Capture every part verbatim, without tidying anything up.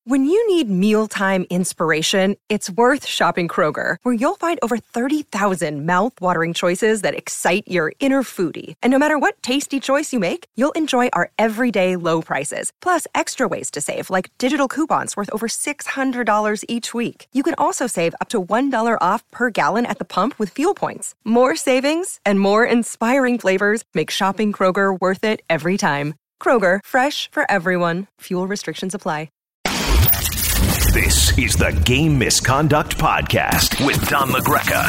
When you need mealtime inspiration, it's worth shopping Kroger, where you'll find over thirty thousand mouth-watering choices that excite your inner foodie. And no matter what tasty choice you make, you'll enjoy our everyday low prices, plus extra ways to save, like digital coupons worth over six hundred dollars each week. You can also save up to one dollar off per gallon at the pump with fuel points. More savings and more inspiring flavors make shopping Kroger worth it every time. Kroger, fresh for everyone. Fuel restrictions apply. This is the Game Misconduct Podcast with Don LaGreca.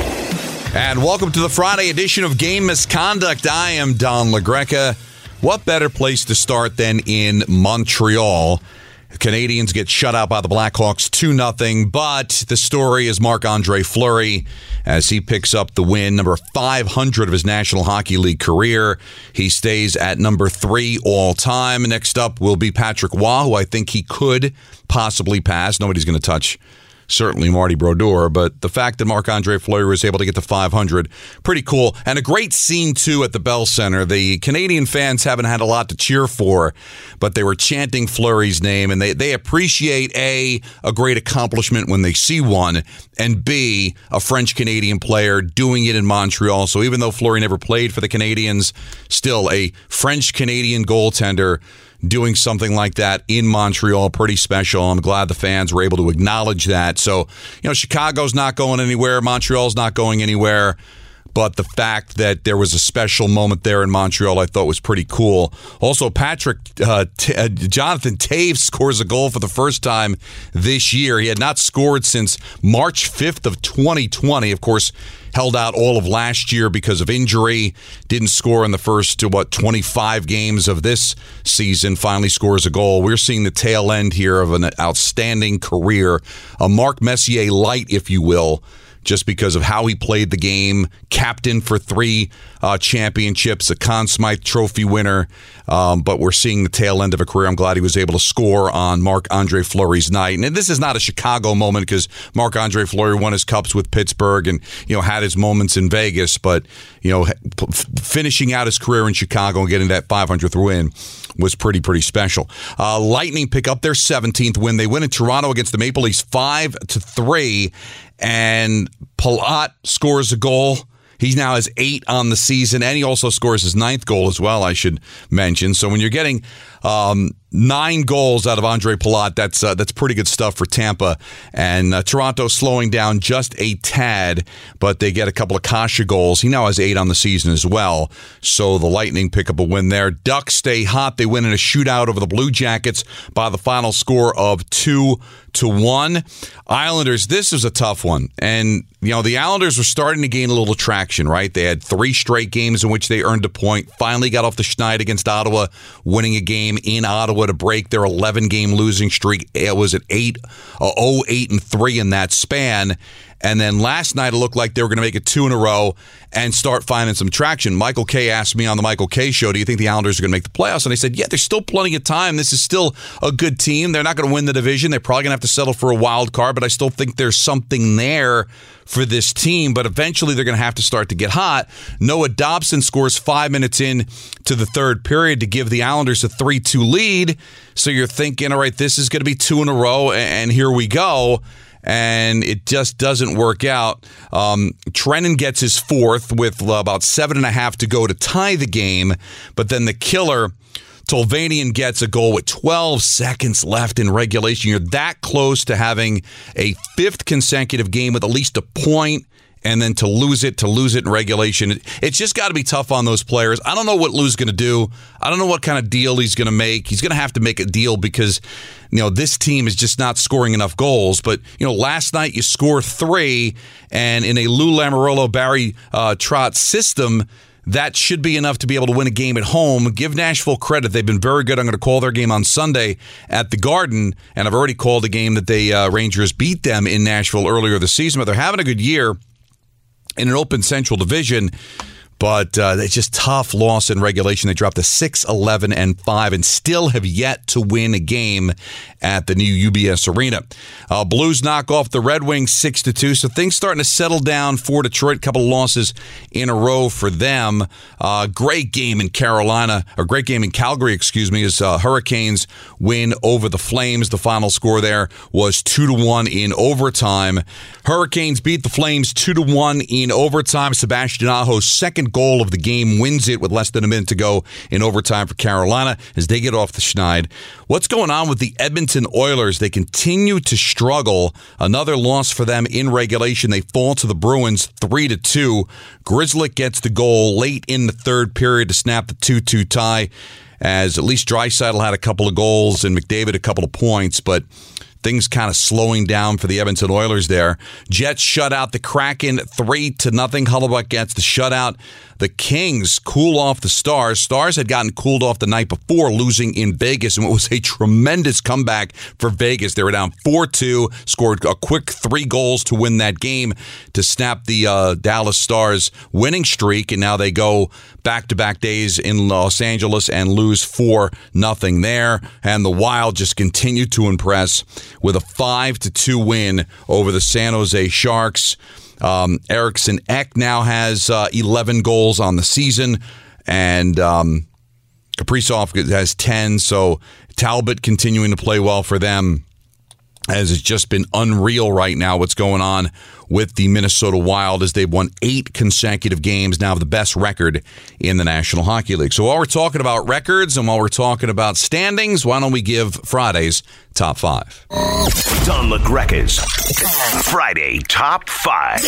And welcome to the Friday edition of Game Misconduct. I am Don LaGreca. What better place to start than in Montreal? The Canadians get shut out by the Blackhawks two nothing, but the story is Marc-Andre Fleury as he picks up the win, number five hundred of his National Hockey League career. He stays at number three all time. Next up will be Patrick Roy, who I think he could possibly pass. Nobody's going to touch certainly Marty Brodeur, but the fact that Marc-Andre Fleury was able to get to five hundred, pretty cool. And a great scene, too, at the Bell Center. The Canadian fans haven't had a lot to cheer for, but they were chanting Fleury's name, and they, they appreciate, A, a great accomplishment when they see one, and B, a French-Canadian player doing it in Montreal. So even though Fleury never played for the Canadians, still a French-Canadian goaltender doing something like that in Montreal, pretty special. I'm glad the fans were able to acknowledge that. So, you know, Chicago's not going anywhere. Montreal's not going anywhere. But the fact that there was a special moment there in Montreal, I thought was pretty cool. Also, Patrick, uh, T- uh, Jonathan Toews scores a goal for the first time this year. He had not scored since March fifth of twenty twenty. Of course, held out all of last year because of injury. Didn't score in the first, what, twenty-five games of this season. Finally scores a goal. We're seeing the tail end here of an outstanding career. A Mark Messier light, if you will, just because of how he played the game. Captain for three uh, championships, a Conn Smythe Trophy winner. Um, but we're seeing the tail end of a career. I'm glad he was able to score on Marc-Andre Fleury's night. And this is not a Chicago moment because Marc-Andre Fleury won his cups with Pittsburgh and, you know, had his moments in Vegas. But, you know, f- finishing out his career in Chicago and getting that five hundredth win was pretty, pretty special. Uh, Lightning pick up their seventeenth win. They win in Toronto against the Maple Leafs five to three. And Palat scores a goal. He now has eight on the season, and he also scores his ninth goal as well, I should mention. So when you're getting um, nine goals out of Andre Palat, that's uh, that's pretty good stuff for Tampa. And uh, Toronto slowing down just a tad, but they get a couple of Kasha goals. He now has eight on the season as well. So the Lightning pick up a win there. Ducks stay hot. They win in a shootout over the Blue Jackets by the final score of two to one. Islanders, this is a tough one. And, you know, the Islanders were starting to gain a little traction, right? They had three straight games in which they earned a point. Finally got off the schneid against Ottawa, winning a game in Ottawa to break their eleven-game losing streak. It was at eight, uh, oh, eight and three in that span. And then last night, it looked like they were going to make it two in a row and start finding some traction. Michael Kay asked me on the Michael Kay show, do you think the Islanders are going to make the playoffs? And I said, yeah, there's still plenty of time. This is still a good team. They're not going to win the division. They're probably going to have to settle for a wild card, but I still think there's something there for this team. But eventually, they're going to have to start to get hot. Noah Dobson scores five minutes in to the third period to give the Islanders a three two lead. So you're thinking, all right, this is going to be two in a row, and here we go. And it just doesn't work out. Um, Trennan gets his fourth with about seven and a half to go to tie the game. But then the killer, Tolvanian, gets a goal with twelve seconds left in regulation. You're that close to having a fifth consecutive game with at least a point. And then to lose it, to lose it in regulation. It, it's just got to be tough on those players. I don't know what Lou's going to do. I don't know what kind of deal he's going to make. He's going to have to make a deal because, you know, this team is just not scoring enough goals. But, you know, last night you score three, and in a Lou Lamoriello, Barry uh, Trotz system, that should be enough to be able to win a game at home. Give Nashville credit. They've been very good. I'm going to call their game on Sunday at the Garden, and I've already called a game that the uh, Rangers beat them in Nashville earlier this season. But they're having a good year in an open Central Division. But uh, it's just tough loss in regulation. They dropped to six, eleven, and five and still have yet to win a game at the new U B S Arena. Uh, Blues knock off the Red Wings six to two, so things starting to settle down for Detroit. A couple of losses in a row for them. Uh, great game in Carolina, or great game in Calgary, excuse me, as uh, Hurricanes win over the Flames. The final score there was two to one in overtime. Hurricanes beat the Flames two to one in overtime. Sebastian Aho's second goal of the game wins it with less than a minute to go in overtime for Carolina as they get off the schneid. What's going on with the Edmonton Oilers? They continue to struggle. Another loss for them in regulation. They fall to the Bruins three to two. Grzelcyk gets the goal late in the third period to snap the two two tie, as at least Draisaitl had a couple of goals and McDavid a couple of points, but things kind of slowing down for the Edmonton Oilers there. Jets shut out the Kraken three to nothing. Hellebuyck gets the shutout. The Kings cool off the Stars. Stars had gotten cooled off the night before, losing in Vegas, and it was a tremendous comeback for Vegas. They were down four two, scored a quick three goals to win that game to snap the uh, Dallas Stars winning streak, and now they go back-to-back days in Los Angeles and lose four nothing there. And the Wild just continue to impress with a five to two win over the San Jose Sharks. Um, Eriksson Ek now has uh, eleven goals on the season, and um, Kaprizov has ten, so Talbot continuing to play well for them, as it's just been unreal right now what's going on with the Minnesota Wild as they've won eight consecutive games, now have the best record in the National Hockey League. So while we're talking about records and while we're talking about standings, why don't we give Friday's Top five? Don LaGreca's Friday Top five.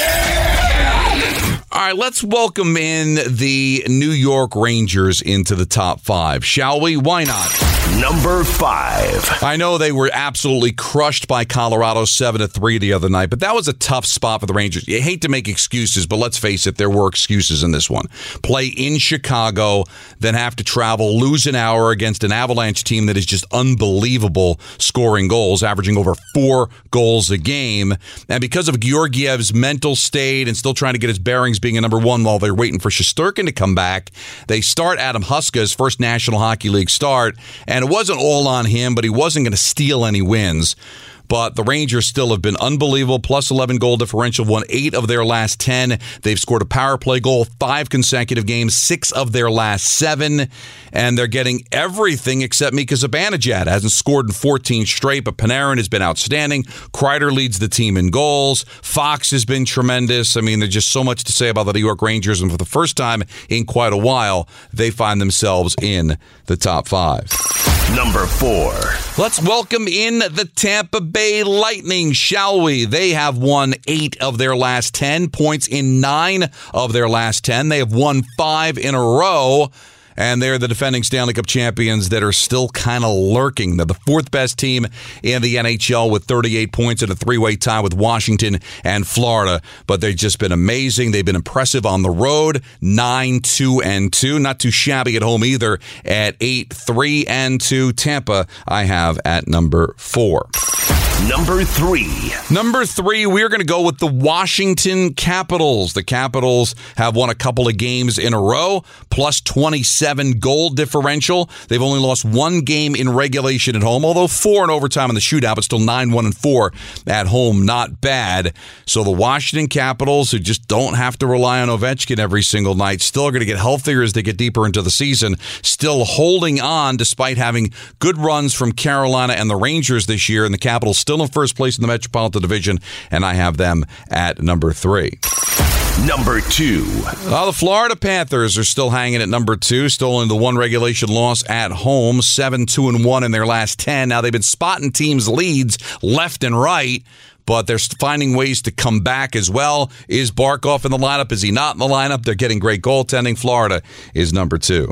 Yeah! All right, let's welcome in the New York Rangers into the top five, shall we? Why not? Number five. I know they were absolutely crushed by Colorado seven to three the other night, but that was a tough spot for the Rangers. You hate to make excuses, but let's face it, there were excuses in this one. Play in Chicago, then have to travel, lose an hour against an Avalanche team that is just unbelievable scoring goals, averaging over four goals a game. And because of Georgiev's mental state and still trying to get his bearings being a number one while they're waiting for Shesterkin to come back, they start Adam Huska's first National Hockey League start. And it wasn't all on him, but he wasn't going to steal any wins. But the Rangers still have been unbelievable. Plus eleven goal differential, won eight of their last ten. They've scored a power play goal five consecutive games, six of their last seven. And they're getting everything except Mika Zibanejad. Hasn't scored in fourteen straight, but Panarin has been outstanding. Kreider leads the team in goals. Fox has been tremendous. I mean, there's just so much to say about the New York Rangers. And for the first time in quite a while, they find themselves in the top five. Number four. Let's welcome in the Tampa Bay Lightning, shall we? They have won eight of their last ten, points in nine of their last ten. They have won five in a row, and they're the defending Stanley Cup champions that are still kind of lurking. They're the fourth best team in the N H L with thirty-eight points in a three-way tie with Washington and Florida. But they've just been amazing. They've been impressive on the road, nine two and two. Not too shabby at home either at eight three and two. Tampa I have at number four. Number three. Number three, we're going to go with the Washington Capitals. The Capitals have won a couple of games in a row, plus twenty-seven goal differential. They've only lost one game in regulation at home, although four in overtime in the shootout, but still nine one and four at home. Not bad. So the Washington Capitals, who just don't have to rely on Ovechkin every single night, still are going to get healthier as they get deeper into the season, still holding on despite having good runs from Carolina and the Rangers this year, and the Capitals still in first place in the Metropolitan Division, and I have them at number three. Number two. Well, the Florida Panthers are still hanging at number two, still in the one regulation loss at home, seven two and one in their last ten. Now, they've been spotting teams' leads left and right, but they're finding ways to come back as well. Is Barkov in the lineup? Is he not in the lineup? They're getting great goaltending. Florida is number two.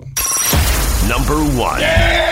Number one. Yeah!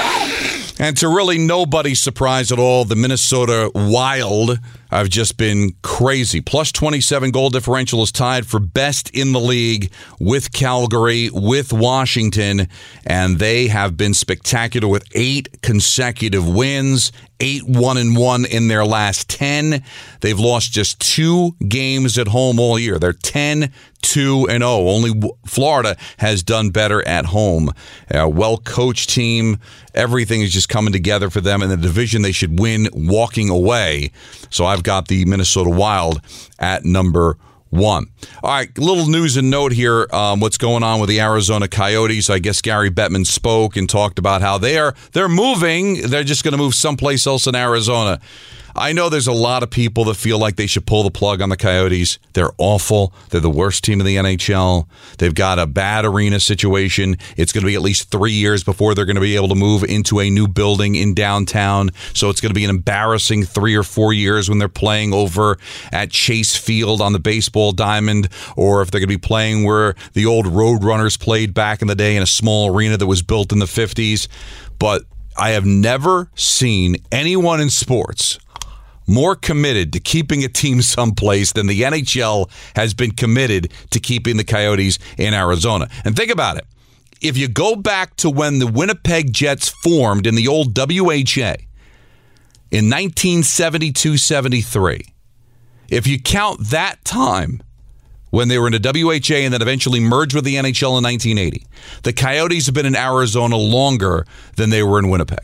And to really nobody's surprise at all, the Minnesota Wild have just been crazy. Plus twenty-seven goal differential is tied for best in the league with Calgary, with Washington, and they have been spectacular with eight consecutive wins, eight one and one in their last ten. They've lost just two games at home all year. They're ten two and oh. Only Florida has done better at home. A well-coached team. Everything is just coming together for them. In the division, they should win walking away. So I've got the Minnesota Wild at number one. All right, little news and note here. Um, what's going on with the Arizona Coyotes? I guess Gary Bettman spoke and talked about how they are they're moving. They're just going to move someplace else in Arizona. I know there's a lot of people that feel like they should pull the plug on the Coyotes. They're awful. They're the worst team in the N H L. They've got a bad arena situation. It's going to be at least three years before they're going to be able to move into a new building in downtown. So it's going to be an embarrassing three or four years when they're playing over at Chase Field on the baseball diamond, or if they're going to be playing where the old Roadrunners played back in the day in a small arena that was built in the fifties. But I have never seen anyone in sports more committed to keeping a team someplace than the N H L has been committed to keeping the Coyotes in Arizona. And think about it. If you go back to when the Winnipeg Jets formed in the old W H A in nineteen seventy-two seventy-three, if you count that time when they were in the W H A and then eventually merged with the N H L in nineteen eighty, the Coyotes have been in Arizona longer than they were in Winnipeg.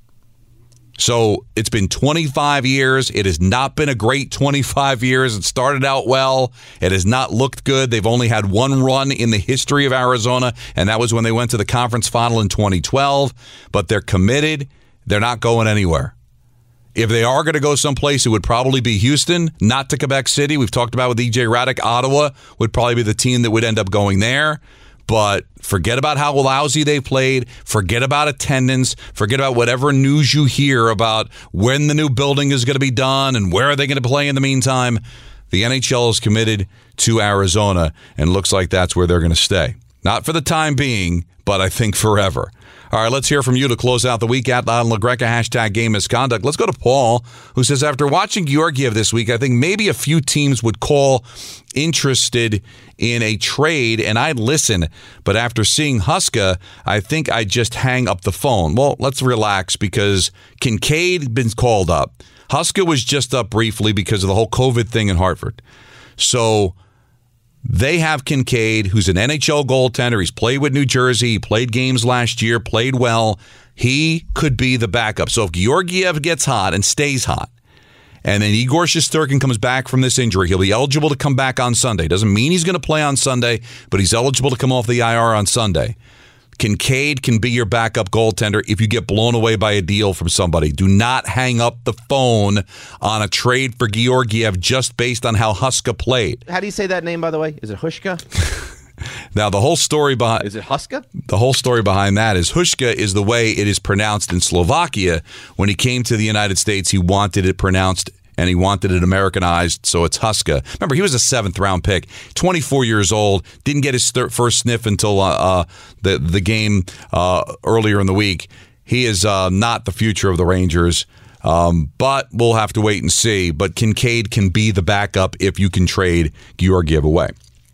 So it's been twenty-five years. It has not been a great twenty-five years. It started out well. It has not looked good. They've only had one run in the history of Arizona, and that was when they went to the conference final in twenty twelve. But they're committed. They're not going anywhere. If they are going to go someplace, it would probably be Houston, not to Quebec City. We've talked about with E J Raddick. Ottawa would probably be the team that would end up going there. But forget about how lousy they played. Forget about attendance. Forget about whatever news you hear about when the new building is going to be done and where are they going to play in the meantime. The N H L is committed to Arizona and looks like that's where they're going to stay. Not for the time being, but I think forever. All right, let's hear from you to close out the week at Don LaGreca, hashtag game misconduct. Let's go to Paul, who says, after watching Georgiev this week, I think maybe a few teams would call interested in a trade, and I'd listen. But after seeing Huska, I think I'd just hang up the phone. Well, let's relax, because Kincaid been called up. Huska was just up briefly because of the whole COVID thing in Hartford. So they have Kincaid, who's an N H L goaltender. He's played with New Jersey. He played games last year, played well. He could be the backup. So if Georgiev gets hot and stays hot, and then Igor Shesterkin comes back from this injury, he'll be eligible to come back on Sunday. Doesn't mean he's going to play on Sunday, but he's eligible to come off the I R on Sunday. Kincaid can be your backup goaltender if you get blown away by a deal from somebody. Do not hang up the phone on a trade for Georgiev just based on how Huska played. How do you say that name, by the way? Is it Hushka? Now, the whole story behind... Is it Huska? The whole story behind that is Hushka is the way it is pronounced in Slovakia. When he came to the United States, he wanted it pronounced and he wanted it Americanized, so it's Huska. Remember, he was a seventh-round pick, twenty-four years old, didn't get his thir- first sniff until uh, uh, the, the game uh, earlier in the week. He is uh, not the future of the Rangers, um, but we'll have to wait and see. But Kincaid can be the backup if you can trade Georgiev away.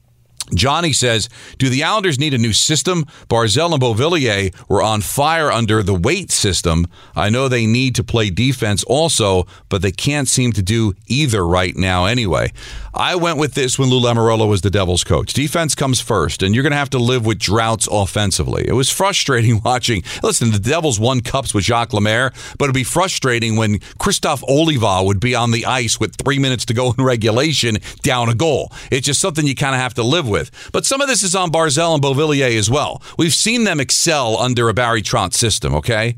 Johnny says, do the Islanders need a new system? Barzal and Beauvillier were on fire under the weight system. I know they need to play defense also, but they can't seem to do either right now anyway. I went with this when Lou Lamoriello was the Devils coach. Defense comes first, and you're going to have to live with droughts offensively. It was frustrating watching. Listen, the Devils won cups with Jacques Lemaire, but it'd be frustrating when Christophe Oliva would be on the ice with three minutes to go in regulation down a goal. It's just something you kind of have to live with. With. But some of this is on Barzal and Beauvillier as well. We've seen them excel under a Barry Trotz system, okay?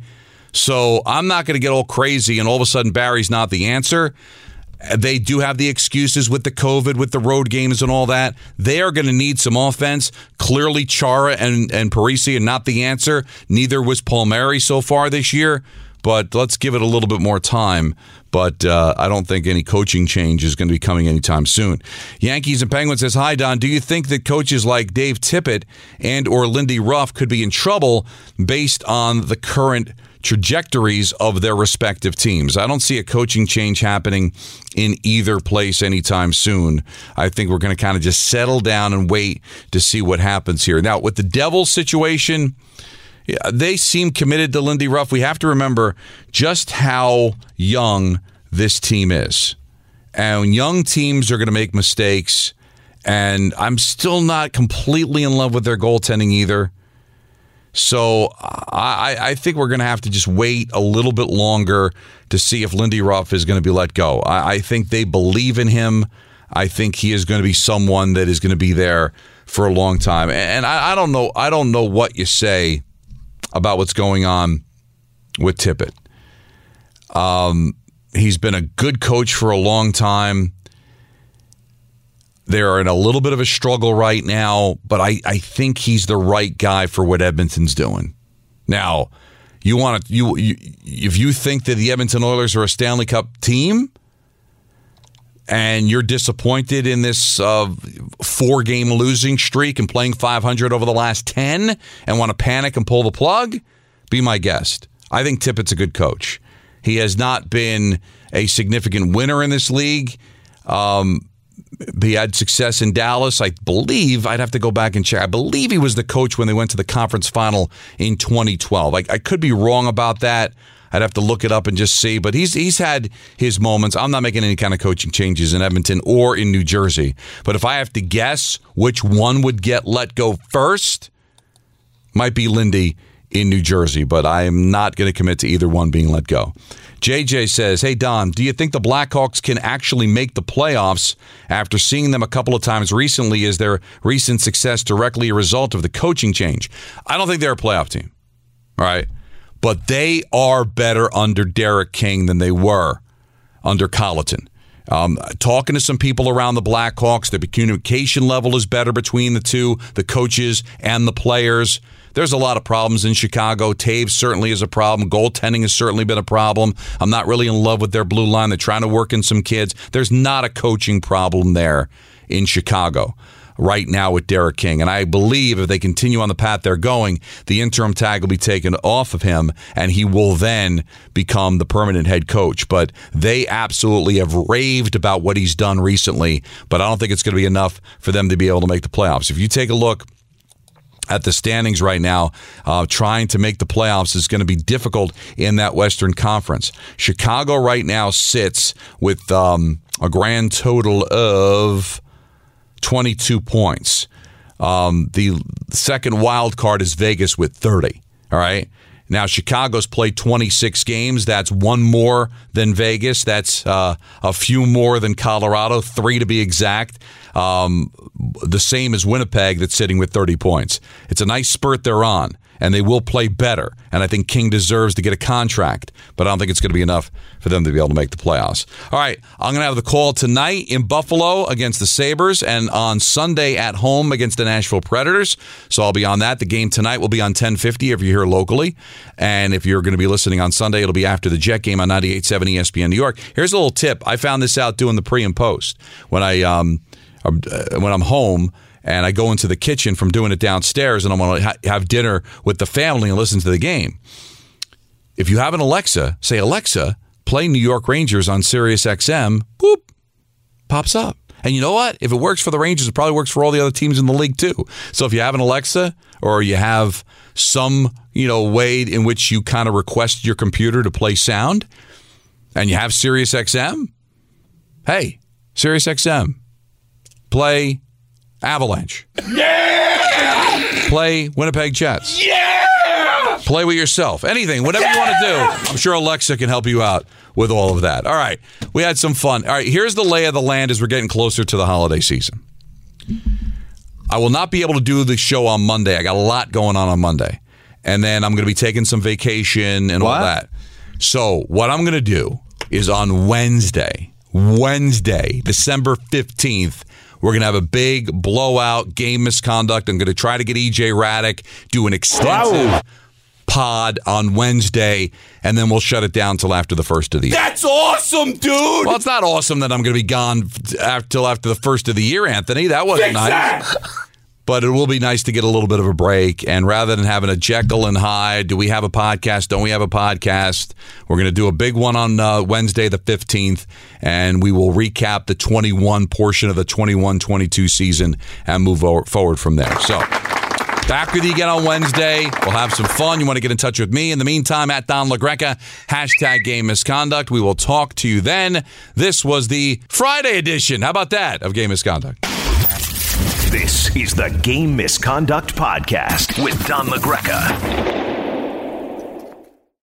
So I'm not going to get all crazy and all of a sudden Barry's not the answer. They do have the excuses with the COVID, with the road games and all that. They are going to need some offense. Clearly, Chara and, and Parisi are not the answer. Neither was Palmieri so far this year. But let's give it a little bit more time. But uh, I don't think any coaching change is going to be coming anytime soon. Yankees and Penguins says, hi, Don. Do you think that coaches like Dave Tippett and or Lindy Ruff could be in trouble based on the current trajectories of their respective teams? I don't see a coaching change happening in either place anytime soon. I think we're going to kind of just settle down and wait to see what happens here. Now, with the Devils situation... Yeah, they seem committed to Lindy Ruff. We have to remember just how young this team is. And young teams are going to make mistakes, And I'm still not completely in love with their goaltending either. So I, I think we're going to have to just wait a little bit longer to see if Lindy Ruff is going to be let go. I, I think they believe in him. I think he is going to be someone that is going to be there for a long time. And I, I don't know. I don't know what you say about what's going on with Tippett. Um, he's been a good coach for a long time. They're in a little bit of a struggle right now, but I, I think he's the right guy for what Edmonton's doing. Now, you want to you, you if you think that the Edmonton Oilers are a Stanley Cup team and you're disappointed in this uh, four-game losing streak and playing five hundred over the last ten and want to panic and pull the plug, be my guest. I think Tippett's a good coach. He has not been a significant winner in this league. Um He had success in Dallas. I believe, I'd have to go back and check. I believe he was the coach when they went to the conference final in twenty twelve. I, I could be wrong about that. I'd have to look it up and just see. But he's he's had his moments. I'm not making any kind of coaching changes in Edmonton or in New Jersey. But if I have to guess which one would get let go first, might be Lindy in New Jersey. But I am not going to commit to either one being let go. J J says, hey, Don, do you think the Blackhawks can actually make the playoffs after seeing them a couple of times recently? Is their recent success directly a result of the coaching change? I don't think they're a playoff team, all right? But they are better under Derek King than they were under Colleton. Um, talking to some people around the Blackhawks, the communication level is better between the two, the coaches and the players. There's a lot of problems in Chicago. Taves certainly is a problem. Goaltending has certainly been a problem. I'm not really in love with their blue line. They're trying to work in some kids. There's not a coaching problem there in Chicago right now with Derek King. And I believe if they continue on the path they're going, the interim tag will be taken off of him, and he will then become the permanent head coach. But they absolutely have raved about what he's done recently, but I don't think it's going to be enough for them to be able to make the playoffs. If you take a look at the standings right now, uh, trying to make the playoffs is going to be difficult in that Western Conference. Chicago right now sits with um, a grand total of twenty-two points. Um, the second wild card is Vegas with thirty. All right. Now, Chicago's played twenty-six games. That's one more than Vegas. That's uh, a few more than Colorado, three to be exact. Um, the same as Winnipeg that's sitting with thirty points. It's a nice spurt they're on, and they will play better. And I think King deserves to get a contract, but I don't think it's going to be enough for them to be able to make the playoffs. All right, I'm going to have the call tonight in Buffalo against the Sabres and on Sunday at home against the Nashville Predators. So I'll be on that. The game tonight will be on ten fifty if you're here locally. And if you're going to be listening on Sunday, it'll be after the Jet game on ninety-eight point seven E S P N New York. Here's a little tip. I found this out doing the pre and post. When, I, um, when I'm home, and I go into the kitchen from doing it downstairs, and I'm going to ha- have dinner with the family and listen to the game. If you have an Alexa, say, Alexa, play New York Rangers on Sirius X M, boop, pops up. And you know what? If it works for the Rangers, it probably works for all the other teams in the league too. So if you have an Alexa, or you have some, you know, way in which you kind of request your computer to play sound, and you have Sirius X M, hey, Sirius X M, play Avalanche. Yeah! Play Winnipeg Jets. Yeah! Play with yourself. Anything, whatever yeah! you want to do. I'm sure Alexa can help you out with all of that. All right. We had some fun. All right. Here's the lay of the land as we're getting closer to the holiday season. I will not be able to do the show on Monday. I got a lot going on on Monday. And then I'm going to be taking some vacation and what? all that. So what I'm going to do is on Wednesday, Wednesday, December fifteenth, we're going to have a big blowout game misconduct. I'm going to try to get E J Raddick, do an extensive wow. pod on Wednesday, and then we'll shut it down till after the first of the year. That's awesome, dude! Well, it's not awesome that I'm going to be gone till after the first of the year, Anthony. That wasn't nice. That. But it will be nice to get a little bit of a break. And rather than having a Jekyll and Hyde, do we have a podcast? Don't we have a podcast? We're going to do a big one on uh, Wednesday the fifteenth, and we will recap the twenty-one portion of the twenty-one twenty-two season and move forward from there. So, back with you again on Wednesday. We'll have some fun. You want to get in touch with me. In the meantime, at Don LaGreca, hashtag Game Misconduct. We will talk to you then. This was the Friday edition. How about that of Game Misconduct? This is the Game Misconduct Podcast with Don LaGreca.